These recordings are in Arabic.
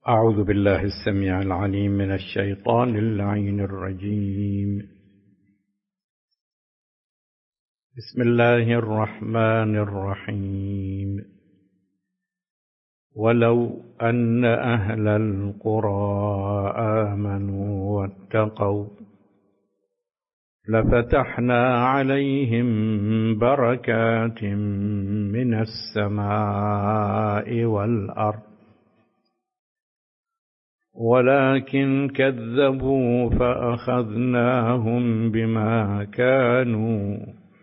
أعوذ بالله السميع العليم من الشيطان اللعين الرجيم. بسم الله الرحمن الرحيم. ولو أن أهل القرى آمنوا واتقوا لفتحنا عليهم بركات من السماء والأرض ولكن كذبوا فأخذناهم بما كانوا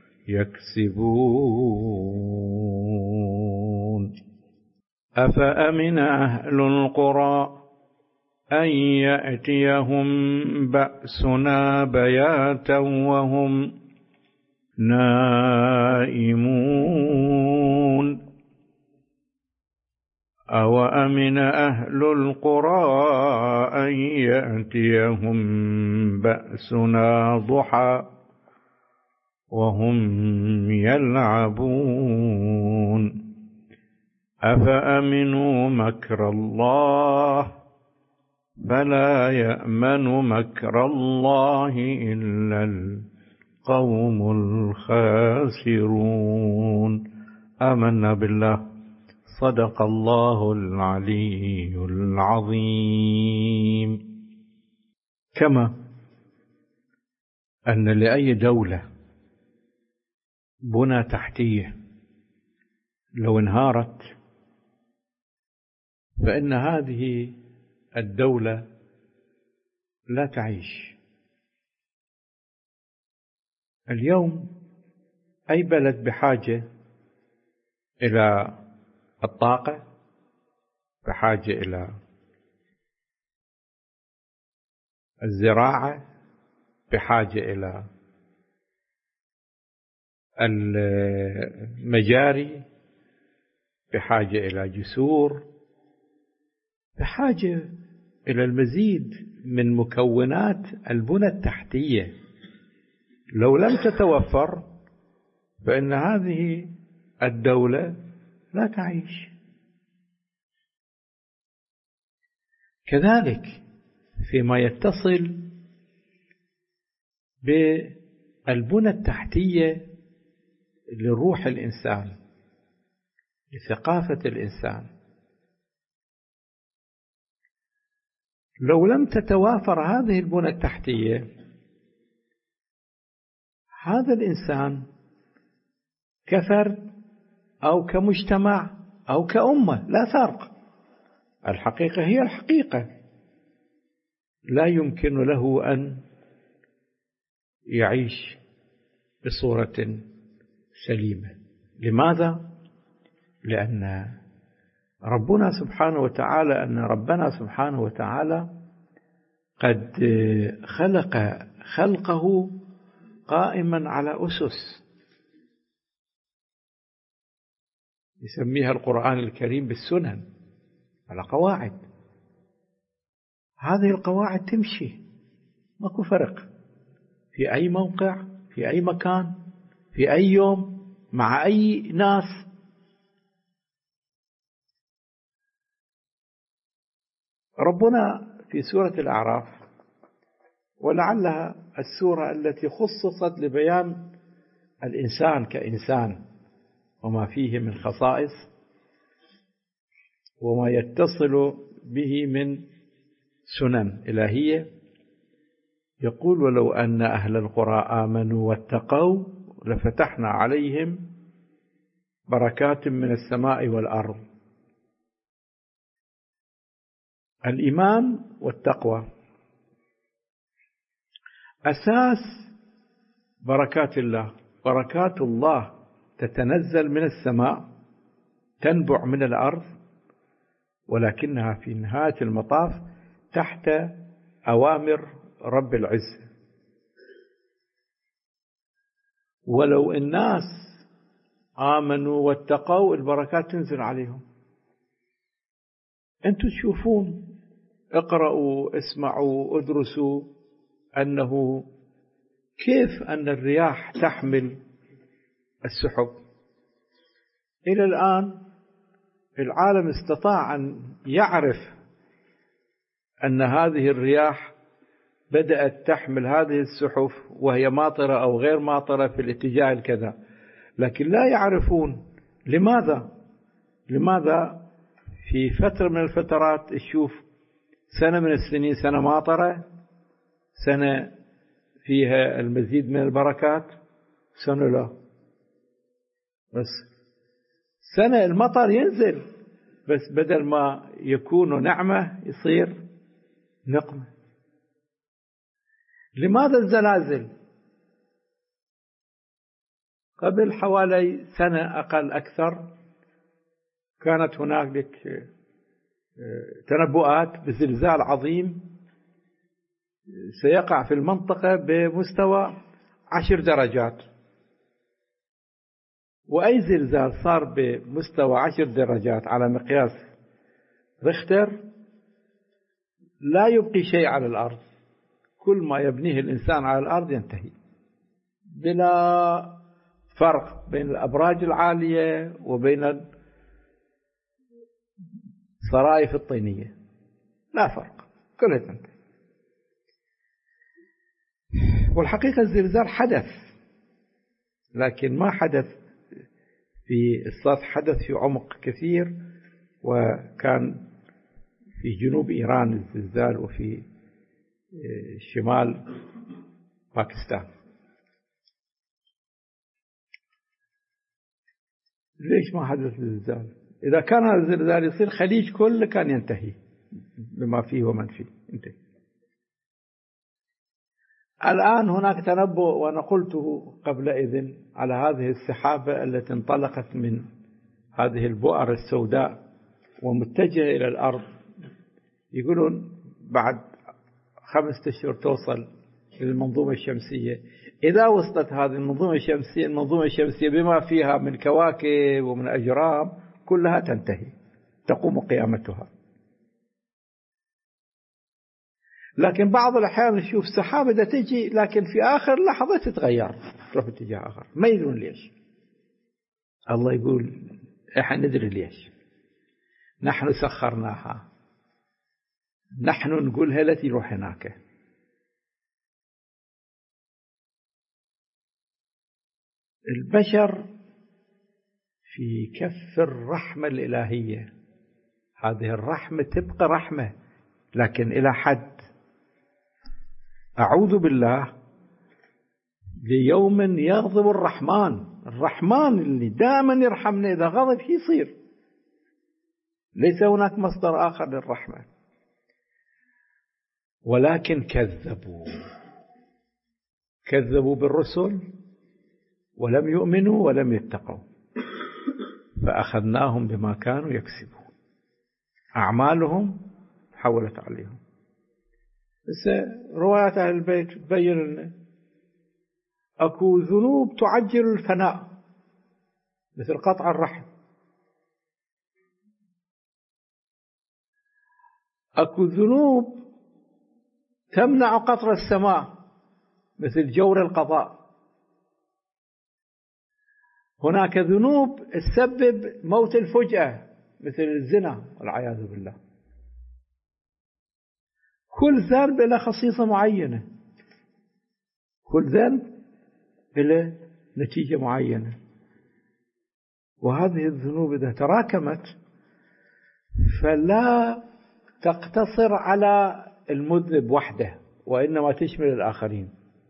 يكسبون. أفأمن أهل القرى أن يأتيهم بأسنا بياتا وهم نائمون أوأمن أهل القرى أن يأتيهم بأسنا ضحى وهم يلعبون أفأمنوا مكر الله فلا يأمن مكر الله إلا القوم الخاسرون. آمنا بالله. صدق الله العلي العظيم. كما أن لأي دولة بنى تحتية لو انهارت فإن هذه الدولة لا تعيش. اليوم أي بلد بحاجة إلى الطاقة، بحاجة إلى الزراعة، بحاجة إلى المجاري، بحاجة إلى جسور، بحاجة إلى المزيد من مكونات البنى التحتية. لو لم تتوفر فإن هذه الدولة لا تعيش. كذلك فيما يتصل بالبنى التحتية لروح الإنسان، لثقافة الإنسان، لو لم تتوافر هذه البنى التحتية هذا الإنسان كفرد أو كمجتمع أو كأمة لا فرق. الحقيقة هي الحقيقة، لا يمكن له أن يعيش بصورة سليمة. لماذا؟ لأن ربنا سبحانه وتعالى قد خلق خلقه قائما على أسس يسميها القرآن الكريم بالسنن، على قواعد. هذه القواعد تمشي، ماكو فرق في أي موقع، في أي مكان، في أي يوم، مع أي ناس. ربنا في سورة الأعراف، ولعلها السورة التي خصصت لبيان الإنسان كإنسان وما فيه من خصائص وما يتصل به من سنن إلهية، يقول: ولو أن أهل القرى آمنوا واتقوا لفتحنا عليهم بركات من السماء والأرض. الإيمان والتقوى أساس بركات الله. بركات الله تتنزل من السماء، تنبع من الأرض، ولكنها في نهاية المطاف تحت أوامر رب العزة. ولو الناس آمنوا واتقوا البركات تنزل عليهم. أنتم تشوفون، اقرأوا، اسمعوا، ادرسوا أنه كيف أن الرياح تحمل السحب. إلى الآن العالم استطاع أن يعرف أن هذه الرياح بدأت تحمل هذه السحب وهي ماطرة أو غير ماطرة في الاتجاه الكذا، لكن لا يعرفون لماذا في فترة من الفترات تشوف سنة من السنين سنة ماطرة، سنة فيها المزيد من البركات، سنة لا، بس سنة المطر ينزل بس بدل ما يكون نعمة يصير نقمة. لماذا الزلازل؟ قبل حوالي سنة أقل أكثر كانت هناك تنبؤات بزلزال عظيم سيقع في المنطقة بمستوى 10 درجات، وأي زلزال صار بمستوى 10 درجات على مقياس ريختر لا يبقي شيء على الأرض، كل ما يبنيه الإنسان على الأرض ينتهي بلا فرق بين الأبراج العالية وبين الصرائف الطينية، لا فرق، كلها تنتهي. والحقيقة الزلزال حدث، لكن ما حدث في السطح، حدث في عمق كثير، وكان في جنوب إيران الزلزال وفي شمال باكستان. ليش ما حدث الزلزال؟ إذا كان الزلزال يصير خليج كله كان ينتهي بما فيه ومن فيه، انتهي. الآن هناك تنبؤ، وأنا قلته قبل إذن، على هذه السحابة التي انطلقت من هذه البؤر السوداء ومتجهة إلى الأرض، يقولون بعد 5 أشهر توصل إلى المنظومة الشمسية. إذا وصلت هذه المنظومة الشمسية بما فيها من كواكب ومن أجرام كلها تنتهي، تقوم قيامتها. لكن بعض الأحيان نشوف سحابة تجي لكن في آخر لحظة تتغير تروح باتجاه آخر، ما يدرون ليش. الله يقول إحنا ندري ليش، نحن سخرناها، نحن نقولها لا تروح هناك. البشر في كف الرحمة الإلهية، هذه الرحمة تبقى رحمة لكن إلى حد. أعوذ بالله ليوم يغضب الرحمن اللي دائما يرحمنا، إذا غضب شو يصير؟ ليس هناك مصدر آخر للرحمة. ولكن كذبوا بالرسل ولم يؤمنوا ولم يتقوا فأخذناهم بما كانوا يكسبون، أعمالهم حولت عليهم. بس روايات أهل البيت تبين لنا أكو ذنوب تعجل الفناء مثل قطع الرحم، أكو ذنوب تمنع قطر السماء مثل جور القضاء، هناك ذنوب تسبب موت الفجأة مثل الزنا والعياذ بالله. كل ذنب له خصيصة معينة، كل ذنب له نتيجة معينة، وهذه الذنوب إذا تراكمت فلا تقتصر على المذنب وحده وإنما تشمل الآخرين.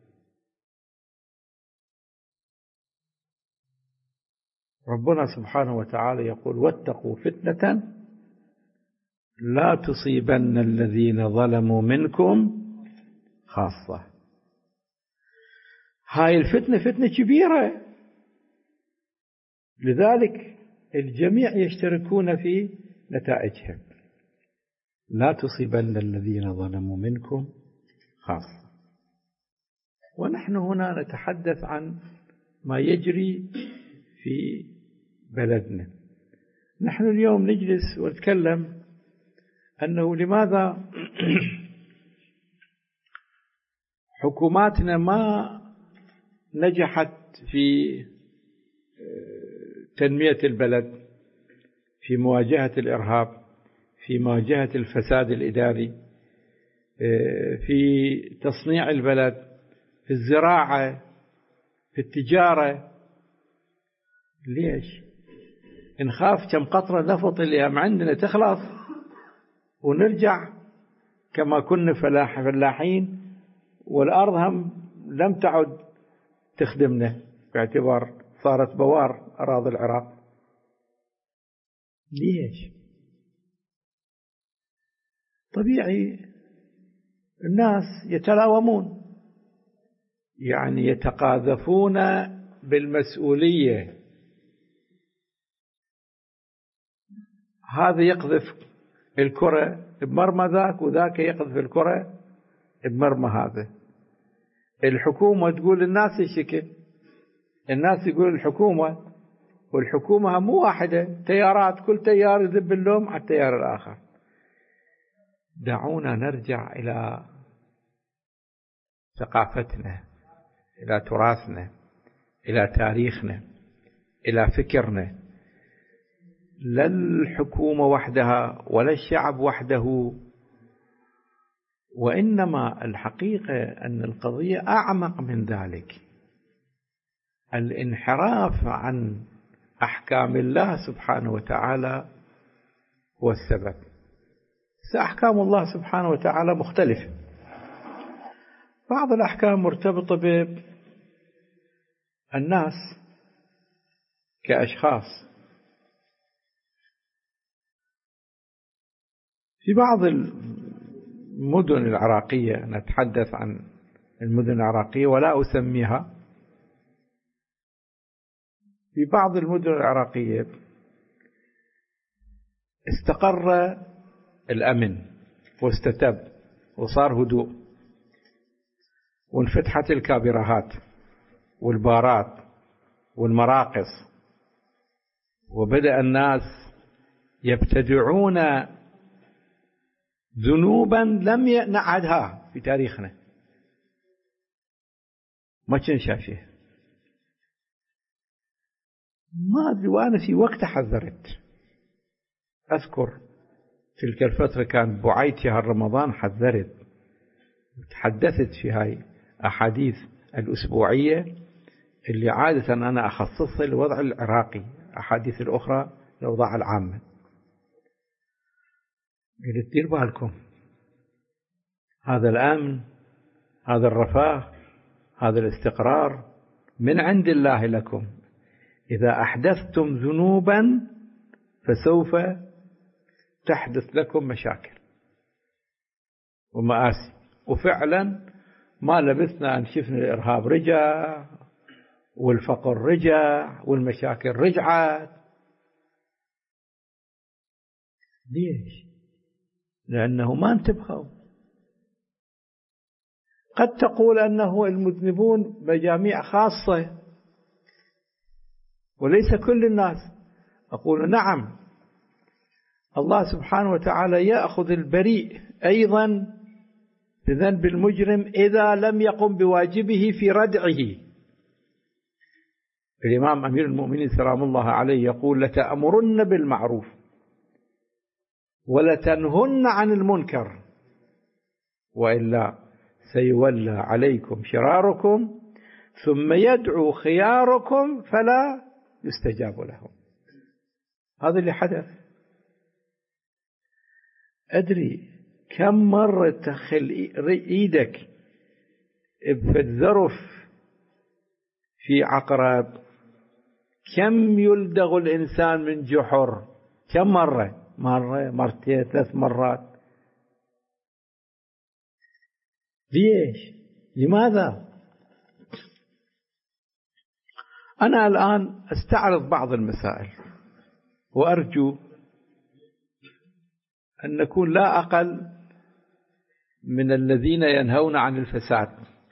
ربنا سبحانه وتعالى يقول واتقوا فتنة لا تصيبن الذين ظلموا منكم خاصة. هاي الفتنة فتنة كبيرة، لذلك الجميع يشتركون في نتائجها. لا تصيبن الذين ظلموا منكم خاصة. ونحن هنا نتحدث عن ما يجري في بلدنا. نحن اليوم نجلس ونتكلم أنه لماذا حكوماتنا ما نجحت في تنمية البلد، في مواجهة الإرهاب، في مواجهة الفساد الإداري، في تصنيع البلد، في الزراعة، في التجارة. ليش؟ نخاف كم قطرة نفط اللي هم عندنا تخلص ونرجع كما كنا فلاحين، والأرض هم لم تعد تخدمنا باعتبار صارت بوار أراضي العراق. ليش؟ طبيعي الناس يتلاومون، يعني يتقاذفون بالمسؤولية. هذا يقذف الكرة بمرمى ذاك، وذاك يقذف الكرة بمرمى هذا. الحكومة تقول الناس الشكل، الناس يقول الحكومة، والحكومة مو واحدة، تيارات، كل تيار يذب اللوم على التيار الآخر. دعونا نرجع إلى ثقافتنا، إلى تراثنا، إلى تاريخنا، إلى فكرنا. لا الحكومة وحدها ولا الشعب وحده، وإنما الحقيقة أن القضية أعمق من ذلك. الانحراف عن أحكام الله سبحانه وتعالى هو السبب. أحكام الله سبحانه وتعالى مختلفة. بعض الأحكام مرتبطة بالناس كأشخاص. في بعض المدن العراقية، نتحدث عن المدن العراقية ولا أسميها، في بعض المدن العراقية استقر الأمن واستتب وصار هدوء، وانفتحت الكابيرات والبارات والمراقص، وبدأ الناس يبتدعون ذنوبا لم نعهدها في تاريخنا، ما كان شافيه. ما أدري، وأنا في وقت حذرت. أذكر تلك الفترة كان بعيد شهر رمضان، حذرت، تحدثت في هاي أحاديث الأسبوعية اللي عادة أنا أخصصها للوضع العراقي، أحاديث الأخرى للأوضاع العامة. قلت دير بالكم، هذا الأمن، هذا الرفاه، هذا الاستقرار من عند الله لكم. إذا أحدثتم ذنوبا فسوف تحدث لكم مشاكل ومآسي. وفعلا ما لبثنا أن شفنا الإرهاب رجع، والفقر رجع، والمشاكل رجعت. ليش؟ لأنه ما انتبهوا. قد تقول أنه المذنبون مجاميع خاصة وليس كل الناس. أقول نعم، الله سبحانه وتعالى يأخذ البريء أيضا بذنب المجرم إذا لم يقم بواجبه في ردعه. الإمام أمير المؤمنين سلام الله عليه يقول: لتأمرن بالمعروف ولتنهن عن المنكر، وإلا سيولى عليكم شراركم ثم يدعو خياركم فلا يستجاب لهم. هذا اللي حدث. أدري كم مرة تدخل إيدك بفذرف في عقرب، كم يلدغ الإنسان من جحر، كم مرة، مرتين، 3 مرات. ليش؟ لماذا؟ أنا الآن أستعرض بعض المسائل، وأرجو أن نكون لا أقل من الذين ينهون عن الفساد،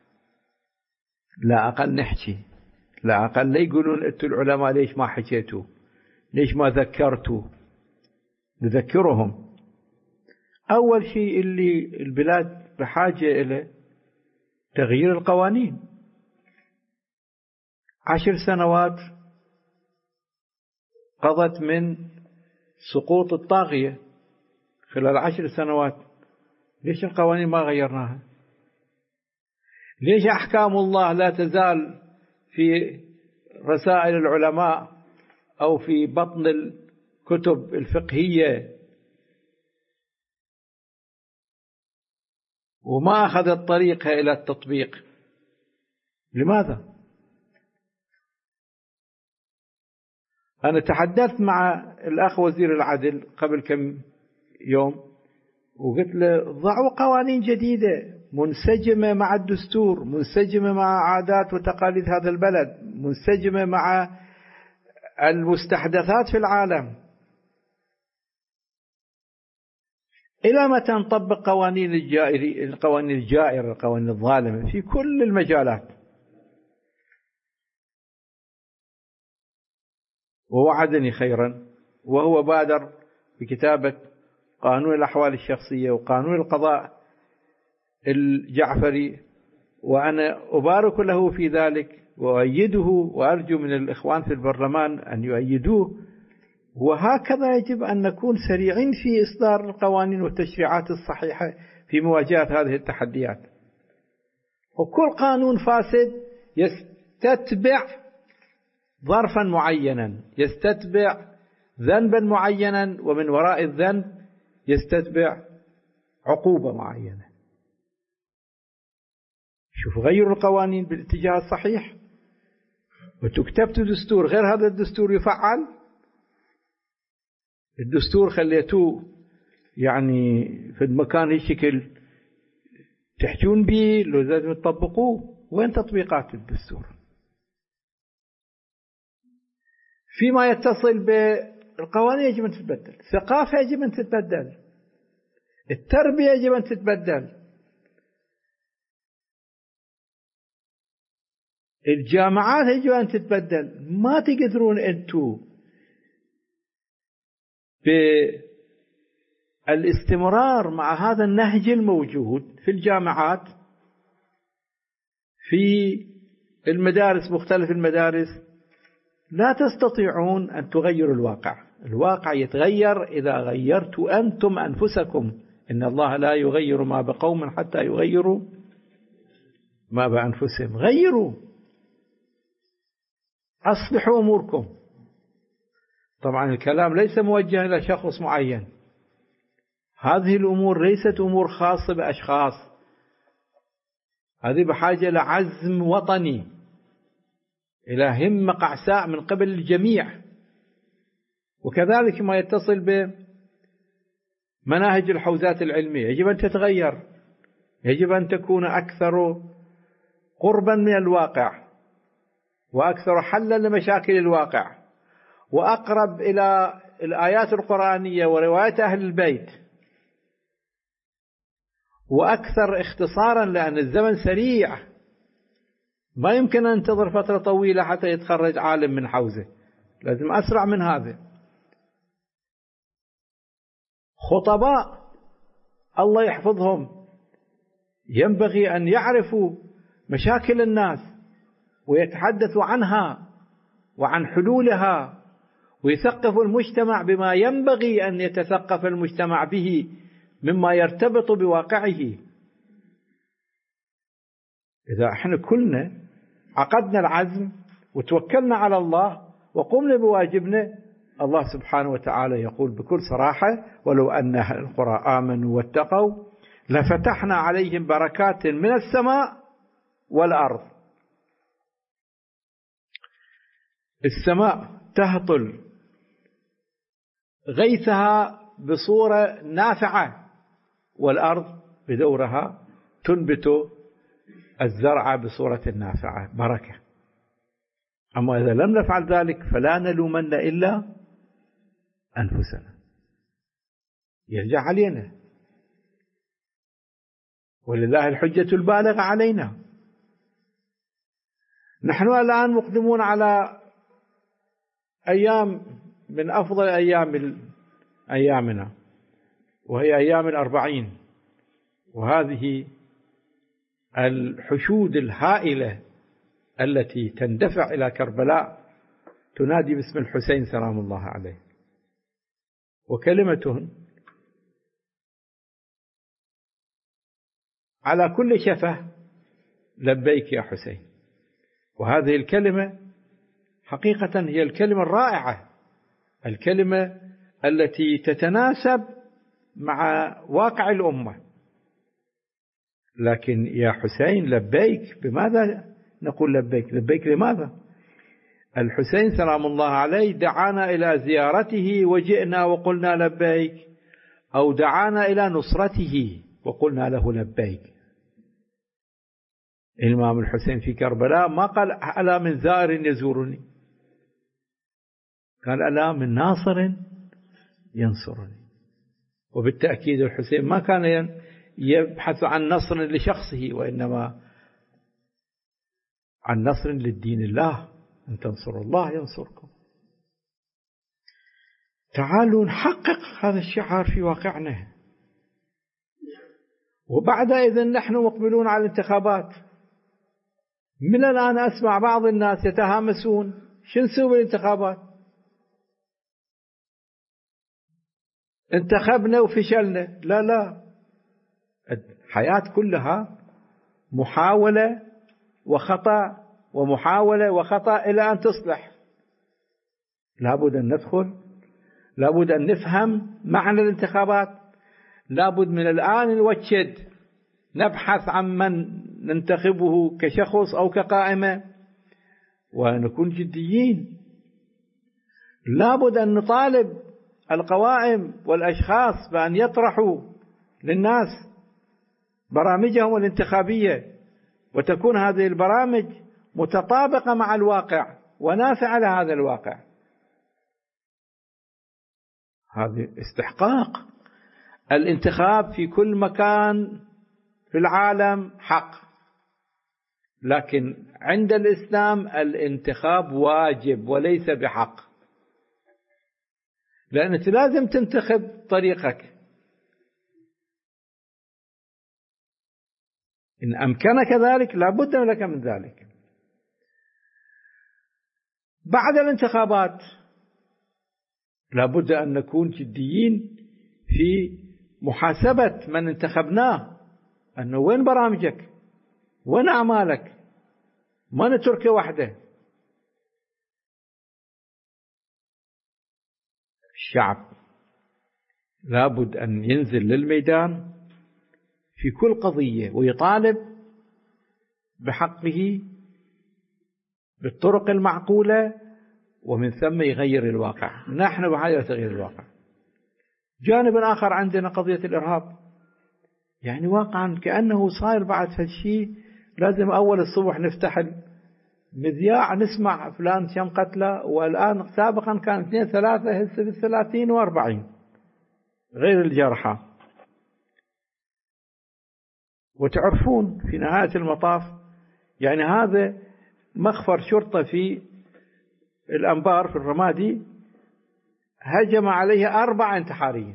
لا أقل نحكي، لا أقل لا يقولون أنتوا العلماء ليش ما حكيتوا، ليش ما ذكرتوا. نذكرهم. أول شيء اللي البلاد بحاجة إلى تغيير القوانين. 10 سنوات قضت من سقوط الطاغية، خلال 10 سنوات ليش القوانين ما غيرناها؟ ليش أحكام الله لا تزال في رسائل العلماء أو في بطن الكتب الفقهية وما أخذت طريقها إلى التطبيق؟ لماذا؟ أنا تحدثت مع الأخ وزير العدل قبل كم يوم وقلت له ضعوا قوانين جديدة منسجمة مع الدستور، منسجمة مع عادات وتقاليد هذا البلد، منسجمة مع المستحدثات في العالم. إلى متى نطبق قوانين الجائرة، القوانين الظالمة في كل المجالات؟ ووعدني خيرا وهو بادر بكتابة قانون الأحوال الشخصية وقانون القضاء الجعفري، وأنا أبارك له في ذلك وأؤيده، وأرجو من الإخوان في البرلمان أن يؤيدوه. وهكذا يجب أن نكون سريعين في إصدار القوانين والتشريعات الصحيحة في مواجهة هذه التحديات. وكل قانون فاسد يستتبع ظرفا معينا، يستتبع ذنبا معينا، ومن وراء الذنب يستتبع عقوبة معينة. شوفوا، غيروا القوانين بالاتجاه الصحيح. وتكتبت دستور غير هذا الدستور يفعل. الدستور خليتوه يعني في المكان الشكل تحجون به، لو لازم تطبقوه. وين تطبيقات الدستور؟ فيما يتصل بالقوانين يجب أن تتبدل، الثقافة يجب أن تتبدل، التربية يجب أن تتبدل، الجامعات يجب أن تتبدل. ما تقدرون أنتوا بالاستمرار مع هذا النهج الموجود في الجامعات، في المدارس، مختلف المدارس. لا تستطيعون أن تغيروا الواقع. الواقع يتغير إذا غيرتوا أنتم أنفسكم. إن الله لا يغير ما بقوم حتى يغيروا ما بأنفسهم. غيروا، أصلحوا أموركم. طبعا الكلام ليس موجه إلى شخص معين. هذه الأمور ليست أمور خاصة بأشخاص، هذه بحاجة لعزم وطني، إلى همة قعساء من قبل الجميع. وكذلك ما يتصل بمناهج الحوزات العلمية يجب أن تتغير، يجب أن تكون أكثر قربا من الواقع، وأكثر حلا لمشاكل الواقع، وأقرب إلى الآيات القرآنية وروايات أهل البيت، وأكثر اختصارا، لأن الزمن سريع. ما يمكن أن ننتظر فترة طويلة حتى يتخرج عالم من حوزة، لازم أسرع من هذا. خطباء الله يحفظهم ينبغي أن يعرفوا مشاكل الناس ويتحدثوا عنها وعن حلولها، ويثقفوا المجتمع بما ينبغي أن يتثقف المجتمع به مما يرتبط بواقعه. إذا احنا كلنا عقدنا العزم وتوكلنا على الله وقمنا بواجبنا، الله سبحانه وتعالى يقول بكل صراحة: ولو أن أهل القرى آمنوا واتقوا لفتحنا عليهم بركات من السماء والأرض. السماء تهطل غيثها بصورة نافعة، والأرض بدورها تنبت الزرع بصورة نافعة، بركة. أما إذا لم نفعل ذلك فلا نلومن إلا أنفسنا، يرجع علينا، ولله الحجة البالغة علينا. نحن الآن مقدمون على أيام من أفضل أيامنا، وهي أيام الأربعين، وهذه الحشود الهائلة التي تندفع إلى كربلاء تنادي باسم الحسين سلام الله عليه. وكلمة على كل شفة لبيك يا حسين. وهذه الكلمة حقيقة هي الكلمة الرائعة، الكلمة التي تتناسب مع واقع الأمة. لكن يا حسين لبيك، بماذا نقول لبيك؟ لبيك لماذا؟ الحسين سلام الله عليه دعانا إلى زيارته وجئنا وقلنا لبيك، أو دعانا إلى نصرته وقلنا له لبيك. الإمام الحسين في كربلاء ما قال ألا من زائر يزورني، قال ألا من ناصر ينصرني. وبالتأكيد الحسين ما كان يبحث عن نصر لشخصه، وإنما عن نصر للدين الله، أن تنصروا الله ينصركم. تعالوا نحقق هذا الشعار في واقعنا. وبعد إذن نحن مقبلون على الانتخابات. من الآن أسمع بعض الناس يتهامسون شو نسوي بالانتخابات؟ انتخبنا وفشلنا. لا لا، الحياة كلها محاولة وخطأ ومحاولة وخطأ إلى أن تصلح. لابد أن ندخل، لابد أن نفهم معنى الانتخابات، لابد من الآن نوجد، نبحث عن من ننتخبه كشخص أو كقائمة، ونكون جديين. لابد أن نطالب القوائم والأشخاص بأن يطرحوا للناس برامجهم الانتخابية، وتكون هذه البرامج متطابقة مع الواقع ونافعة لهذا الواقع. هذا استحقاق. الانتخاب في كل مكان في العالم حق، لكن عند الإسلام الانتخاب واجب وليس بحق، لأنك لازم تنتخب طريقك. إن أمكنك ذلك لابد لك من ذلك. بعد الانتخابات لابد أن نكون جديين في محاسبة من انتخبناه، أنه وين برامجك، وين أعمالك، ما نترك وحده. الشعب لابد أن ينزل للميدان في كل قضية ويطالب بحقه بالطرق المعقولة، ومن ثم يغير الواقع. نحن بحاجة تغيير الواقع. جانب آخر عندنا قضية الإرهاب، يعني واقعا كأنه صاير بعد هالشيء لازم أول الصبح نفتح المذياع نسمع فلان كم قتله، والآن سابقا كان 2 3 هسه 30 و40 غير الجرحى. وتعرفون في نهاية المطاف يعني هذا مخفر شرطة في الأنبار في الرمادي هجم عليه 4 انتحاريين،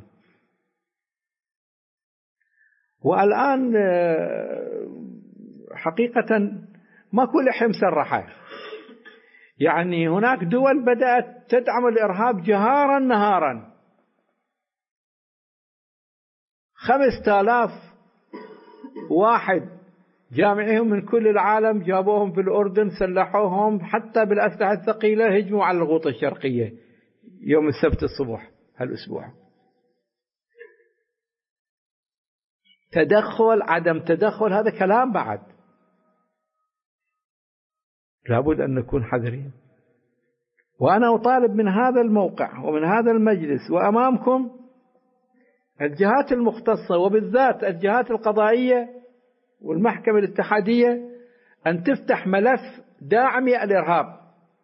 والآن حقيقة ماكو لحم مسرحة. يعني هناك دول بدأت تدعم الإرهاب جهارا نهارا. 5000 واحد جامعهم من كل العالم جابوهم في الأردن، سلحوهم حتى بالأسلحة الثقيلة، هجموا على الغوطة الشرقية يوم السبت الصبح هالأسبوع. تدخل عدم تدخل هذا كلام بعد. لابد أن نكون حذرين. وأنا أطالب من هذا الموقع ومن هذا المجلس وأمامكم الجهات المختصة، وبالذات الجهات القضائية والمحكمة الاتحادية، أن تفتح ملف داعمي الإرهاب.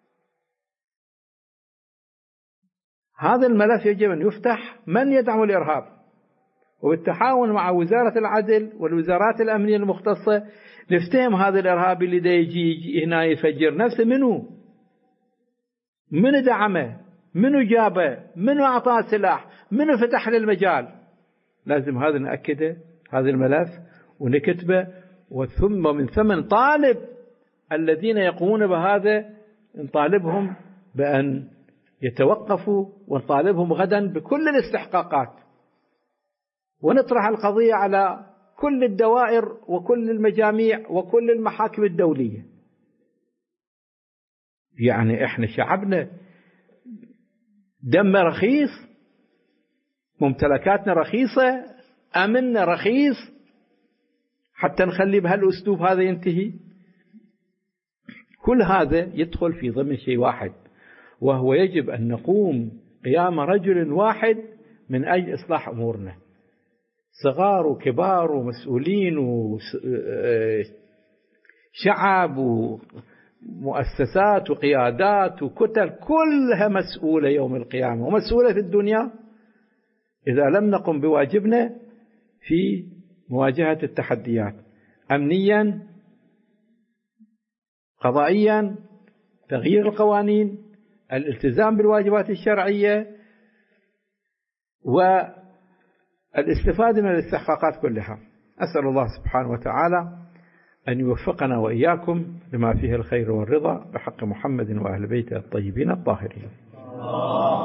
هذا الملف يجب أن يفتح من يدعم الإرهاب، وبالتعاون مع وزارة العدل والوزارات الأمنية المختصة نفتهم هذا الإرهابي اللي دا يجي هنا يفجر نفسه منو دعمه، منو جابه، منو أعطاه سلاح، منو فتح له المجال. لازم هذا نأكده، هذا الملف ونكتبه، ومن ثم نطالب الذين يقومون بهذا، نطالبهم بأن يتوقفوا، ونطالبهم غدا بكل الاستحقاقات، ونطرح القضية على كل الدوائر وكل المجاميع وكل المحاكم الدولية. يعني احنا شعبنا دم رخيص، ممتلكاتنا رخيصة، أمننا رخيص، حتى نخلي بهالأسلوب هذا ينتهي؟ كل هذا يدخل في ضمن شيء واحد، وهو يجب أن نقوم قيام رجل واحد من أجل إصلاح أمورنا، صغار وكبار ومسؤولين وشعب ومؤسسات وقيادات وكتل، كلها مسؤولة يوم القيامة ومسؤولة في الدنيا إذا لم نقم بواجبنا في مواجهة التحديات أمنيا، قضائيا، تغيير القوانين، الالتزام بالواجبات الشرعية، والاستفادة من الاستحقاقات كلها. أسأل الله سبحانه وتعالى أن يوفقنا وإياكم لما فيه الخير والرضا بحق محمد وأهل بيته الطيبين الطاهرين.